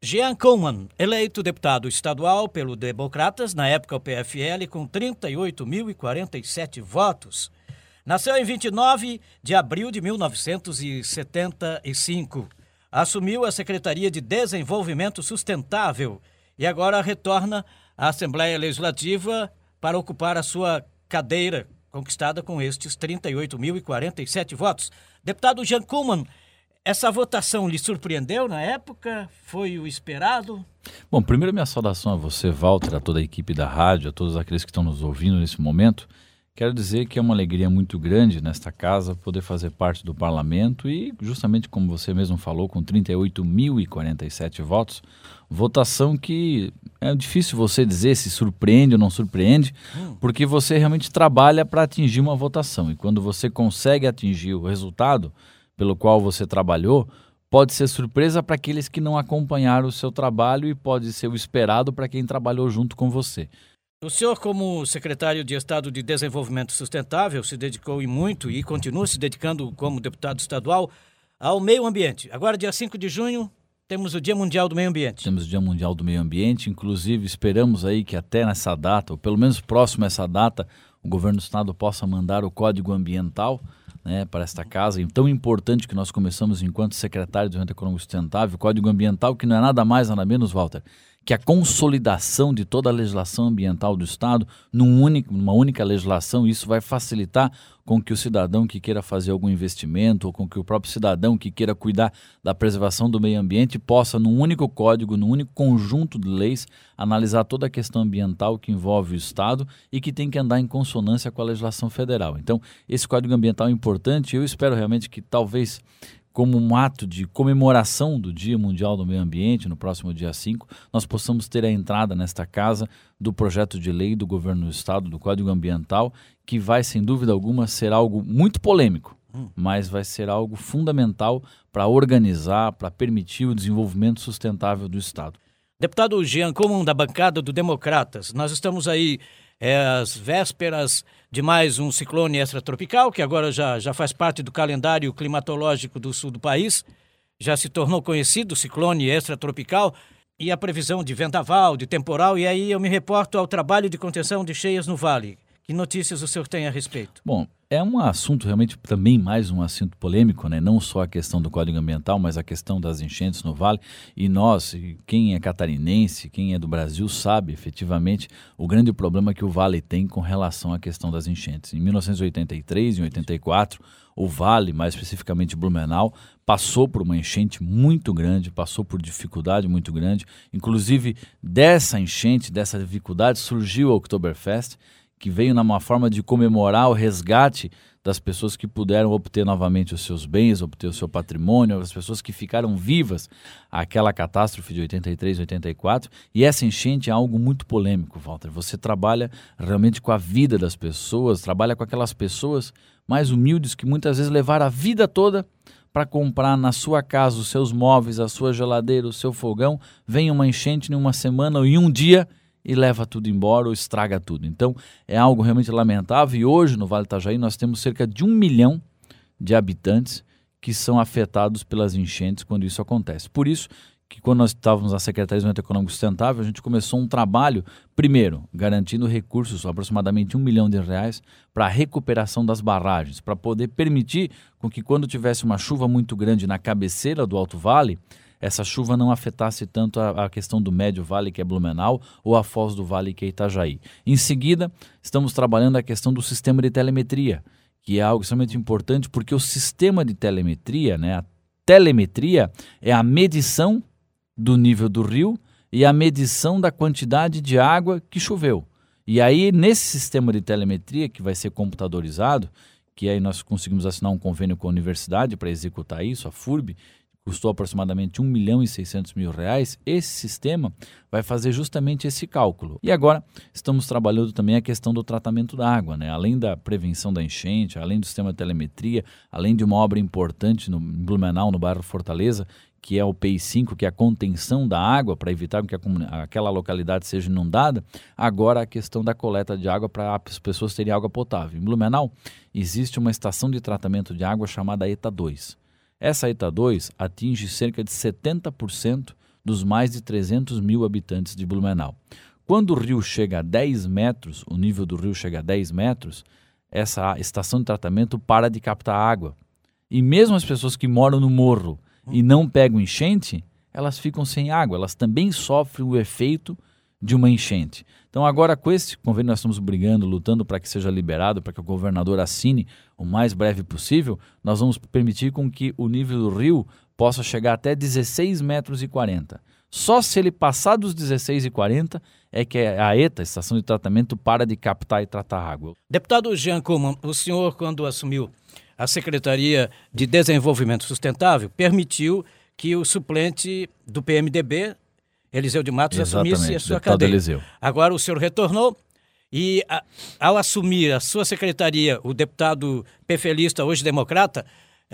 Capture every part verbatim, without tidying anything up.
Jean Kohlmann, eleito deputado estadual pelo Democratas, na época o P F L, com trinta e oito mil e quarenta e sete votos. Nasceu em vinte e nove de abril de mil novecentos e setenta e cinco. Assumiu a Secretaria de Desenvolvimento Sustentável e agora retorna à Assembleia Legislativa para ocupar a sua cadeira, conquistada com estes trinta e oito mil e quarenta e sete votos. Deputado Jean Kohlmann, essa votação lhe surpreendeu na época? Foi o esperado? Bom, primeiro minha saudação a você, Walter, a toda a equipe da rádio, a todos aqueles que estão nos ouvindo nesse momento. Quero dizer que é uma alegria muito grande nesta casa poder fazer parte do parlamento e, justamente como você mesmo falou, com trinta e oito mil e quarenta e sete votos, votação que é difícil você dizer se surpreende ou não surpreende, porque você realmente trabalha para atingir uma votação. E quando você consegue atingir o resultado pelo qual você trabalhou, pode ser surpresa para aqueles que não acompanharam o seu trabalho e pode ser o esperado para quem trabalhou junto com você. O senhor, como secretário de Estado de Desenvolvimento Sustentável, se dedicou e muito e continua se dedicando como deputado estadual ao meio ambiente. Agora, dia cinco de junho, temos o Dia Mundial do Meio Ambiente. Temos o Dia Mundial do Meio Ambiente, inclusive esperamos aí que até nessa data, ou pelo menos próximo a essa data, o governo do estado possa mandar o Código Ambiental, né, para esta casa, e tão importante que nós começamos enquanto secretário de Desenvolvimento Econômico Sustentável, o Código Ambiental, que não é nada mais, nada menos, Walter, que a consolidação de toda a legislação ambiental do Estado num único, numa única legislação. Isso vai facilitar com que o cidadão que queira fazer algum investimento ou com que o próprio cidadão que queira cuidar da preservação do meio ambiente possa, num único código, num único conjunto de leis, analisar toda a questão ambiental que envolve o Estado e que tem que andar em consonância com a legislação federal. Então, esse Código Ambiental é importante e eu espero realmente que talvez, como um ato de comemoração do Dia Mundial do Meio Ambiente, no próximo dia cinco, nós possamos ter a entrada nesta casa do projeto de lei do governo do Estado, do Código Ambiental, que vai, sem dúvida alguma, ser algo muito polêmico, hum. mas vai ser algo fundamental para organizar, para permitir o desenvolvimento sustentável do Estado. Deputado Jean Kohlmann, da bancada do Democratas, nós estamos aí é, às vésperas de mais um ciclone extratropical, que agora já, já faz parte do calendário climatológico do sul do país, já se tornou conhecido o ciclone extratropical e a previsão de vendaval, de temporal, e aí eu me reporto ao trabalho de contenção de cheias no Vale. Que notícias o senhor tem a respeito? Bom, é um assunto realmente também mais um assunto polêmico, né? Não só a questão do Código Ambiental, mas a questão das enchentes no Vale. E nós, quem é catarinense, quem é do Brasil, sabe efetivamente o grande problema que o Vale tem com relação à questão das enchentes. Em mil novecentos e oitenta e três e em oitenta e quatro, o Vale, mais especificamente Blumenau, passou por uma enchente muito grande, passou por dificuldade muito grande. Inclusive, dessa enchente, dessa dificuldade, surgiu o Oktoberfest, que veio numa forma de comemorar o resgate das pessoas que puderam obter novamente os seus bens, obter o seu patrimônio, as pessoas que ficaram vivas àquela catástrofe de oitenta e três, oitenta e quatro. E essa enchente é algo muito polêmico, Walter. Você trabalha realmente com a vida das pessoas, trabalha com aquelas pessoas mais humildes que muitas vezes levaram a vida toda para comprar na sua casa os seus móveis, a sua geladeira, o seu fogão. Vem uma enchente em uma semana ou em um dia e leva tudo embora ou estraga tudo. Então, é algo realmente lamentável. E hoje, no Vale do Itajaí, nós temos cerca de um milhão de habitantes que são afetados pelas enchentes quando isso acontece. Por isso que, quando nós estávamos na Secretaria de Desenvolvimento Econômico Sustentável, a gente começou um trabalho, primeiro, garantindo recursos, aproximadamente um milhão de reais, para a recuperação das barragens, para poder permitir com que, quando tivesse uma chuva muito grande na cabeceira do Alto Vale, essa chuva não afetasse tanto a, a questão do Médio Vale, que é Blumenau, ou a Foz do Vale, que é Itajaí. Em seguida, estamos trabalhando a questão do sistema de telemetria, que é algo extremamente importante, porque o sistema de telemetria, né, a telemetria é a medição do nível do rio e a medição da quantidade de água que choveu. E aí, nesse sistema de telemetria, que vai ser computadorizado, que aí nós conseguimos assinar um convênio com a universidade para executar isso, a FURB, custou aproximadamente um milhão e seiscentos mil reais, esse sistema vai fazer justamente esse cálculo. E agora estamos trabalhando também a questão do tratamento da água, né? Além da prevenção da enchente, além do sistema de telemetria, além de uma obra importante no em Blumenau, no bairro Fortaleza, que é o P I cinco, que é a contenção da água para evitar que a, aquela localidade seja inundada, agora a questão da coleta de água para as pessoas terem água potável. Em Blumenau existe uma estação de tratamento de água chamada ETA dois. Essa ETA dois atinge cerca de setenta por cento dos mais de trezentos mil habitantes de Blumenau. Quando o rio chega a dez metros, o nível do rio chega a dez metros, essa estação de tratamento para de captar água. E mesmo as pessoas que moram no morro e não pegam enchente, elas ficam sem água, elas também sofrem o efeito de uma enchente. Então agora com esse convênio nós estamos brigando, lutando para que seja liberado, para que o governador assine o mais breve possível, nós vamos permitir com que o nível do rio possa chegar até dezesseis metros e quarenta. Só se ele passar dos dezesseis e quarenta é que a ETA, a Estação de Tratamento, para de captar e tratar água. Deputado Jean Kuhlmann, o senhor, quando assumiu a Secretaria de Desenvolvimento Sustentável, permitiu que o suplente do P M D B, Eliseu de Matos, Exatamente, assumisse a sua deputado cadeira. Eliseu. Agora o senhor retornou e, a, ao assumir a sua secretaria, o deputado pefelista, hoje democrata,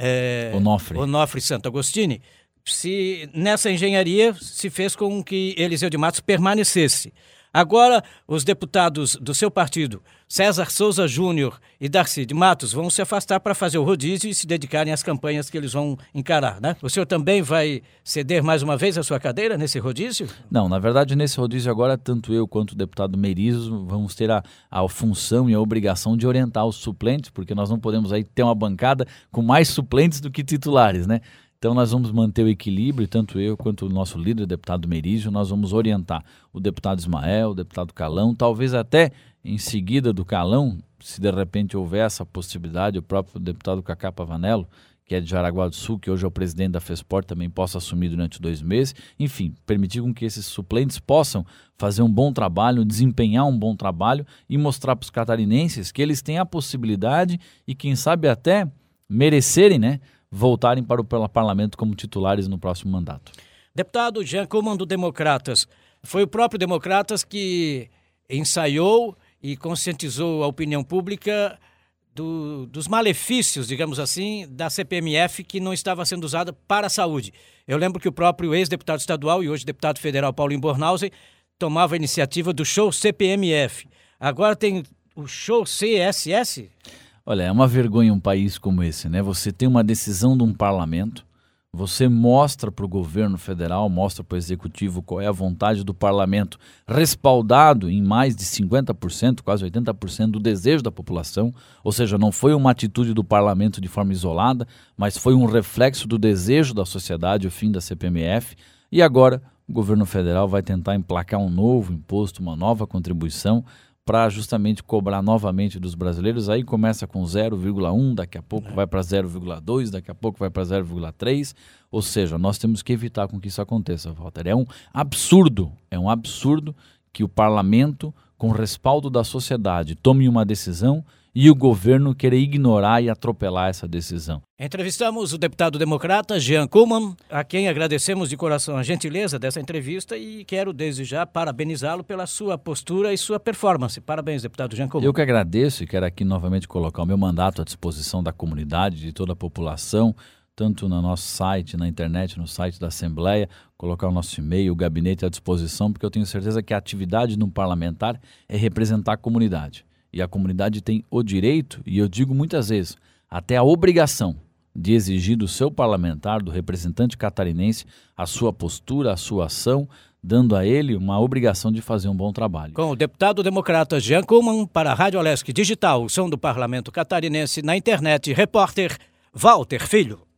é, Onofre. Onofre Santo Agostini, se, nessa engenharia se fez com que Eliseu de Matos permanecesse. Agora, os deputados do seu partido, César Souza Júnior e Darcy de Matos, vão se afastar para fazer o rodízio e se dedicarem às campanhas que eles vão encarar, né? O senhor também vai ceder mais uma vez a sua cadeira nesse rodízio? Não, na verdade, nesse rodízio agora, tanto eu quanto o deputado Merizo vamos ter a, a função e a obrigação de orientar os suplentes, porque nós não podemos aí ter uma bancada com mais suplentes do que titulares, né? Então nós vamos manter o equilíbrio, tanto eu quanto o nosso líder, o deputado Merizio, nós vamos orientar o deputado Ismael, o deputado Calão, talvez até em seguida do Calão, se de repente houver essa possibilidade, o próprio deputado Cacá Pavanello, que é de Jaraguá do Sul, que hoje é o presidente da FESPORT, também possa assumir durante dois meses. Enfim, permitir com que esses suplentes possam fazer um bom trabalho, desempenhar um bom trabalho e mostrar para os catarinenses que eles têm a possibilidade e quem sabe até merecerem, né, voltarem para o parlamento como titulares no próximo mandato. Deputado Jean Kuhlmann, do Democratas, foi o próprio Democratas que ensaiou e conscientizou a opinião pública do, dos malefícios, digamos assim, da C P M F que não estava sendo usada para a saúde. Eu lembro que o próprio ex-deputado estadual e hoje deputado federal Paulinho Bornhausen tomava a iniciativa do show C P M F. Agora tem o show C S S? Olha, é uma vergonha um país como esse, né? Você tem uma decisão de um parlamento, você mostra para o governo federal, mostra para o executivo qual é a vontade do parlamento, respaldado em mais de cinquenta por cento, quase oitenta por cento do desejo da população, ou seja, não foi uma atitude do parlamento de forma isolada, mas foi um reflexo do desejo da sociedade, o fim da C P M F, e agora o governo federal vai tentar emplacar um novo imposto, uma nova contribuição, para justamente cobrar novamente dos brasileiros. Aí começa com zero vírgula um, daqui a pouco vai para zero vírgula dois, daqui a pouco vai para zero vírgula três, ou seja, nós temos que evitar com que isso aconteça, Walter. É um absurdo, é um absurdo que o parlamento, com respaldo da sociedade, tome uma decisão e o governo querer ignorar e atropelar essa decisão. Entrevistamos o deputado democrata Jean Kuhlmann, a quem agradecemos de coração a gentileza dessa entrevista e quero desde já parabenizá-lo pela sua postura e sua performance. Parabéns, deputado Jean Kuhlmann. Eu que agradeço e quero aqui novamente colocar o meu mandato à disposição da comunidade, de toda a população, tanto no nosso site, na internet, no site da Assembleia, colocar o nosso e-mail, o gabinete à disposição, porque eu tenho certeza que a atividade de um parlamentar é representar a comunidade. E a comunidade tem o direito, e eu digo muitas vezes, até a obrigação de exigir do seu parlamentar, do representante catarinense, a sua postura, a sua ação, dando a ele uma obrigação de fazer um bom trabalho. Com o deputado democrata Jean Kuhlmann, para a Rádio Alesc Digital, o som do Parlamento Catarinense na internet, repórter Walter Filho.